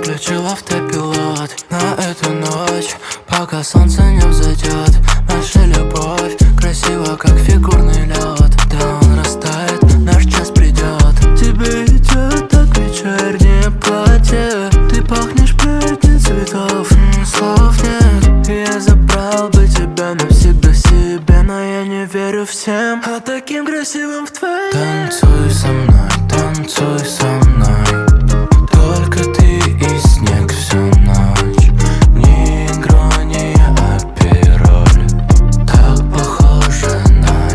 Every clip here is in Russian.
Включил автопилот на эту ночь, пока солнце не взойдет. Наша любовь красива, как фигурный лед. Да он растает, наш час придет. Тебе идет так вечернее платье. Ты пахнешь плетью цветов, слов нет. Я забрал бы тебя навсегда себе, но я не верю всем, а таким красивым в твоей. Танцуй со мной, танцуй со мной. Только ты и снег всю ночь. Ни игрония, а пироль. Так похоже на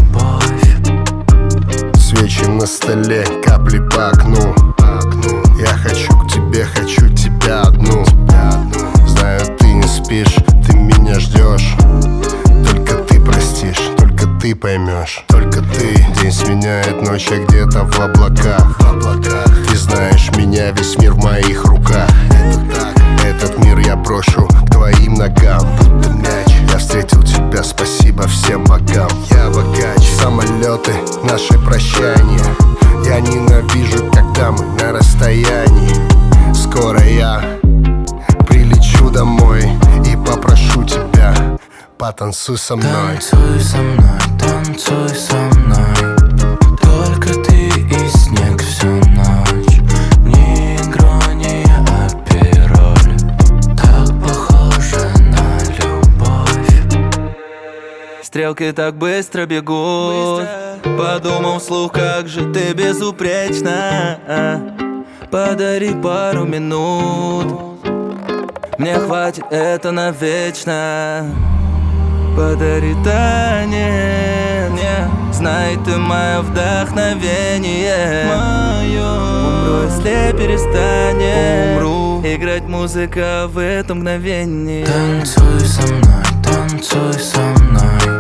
любовь. Свечи на столе, капли по окну. Я хочу к тебе, хочу тебя одну. Знаю, ты не спишь, ты меня ждешь. Только ты простишь, только ты поймешь. Только ты. День сменяет ночь, а где-то в облаках. Ты знаешь меня, весь мир в моих руках. Этот мир я брошу к твоим ногам, будто мяч. Я встретил тебя, спасибо всем богам. Я богач. Самолеты, наше прощание. Я ненавижу, когда мы на расстоянии. Скоро я прилечу домой и попрошу тебя: потанцуй со мной. Танцуй со мной, танцуй со мной. Только ты и снег всю ночь. Ни игрония, а пироль. Так похоже на любовь. Стрелки так быстро бегут. Подумал вслух, как же ты безупречна. Подари пару минут, мне хватит это навечно. Подари танец, знай, ты мое вдохновение. Умру, если перестанет играть музыка в это мгновение. Танцуй со мной, танцуй со мной.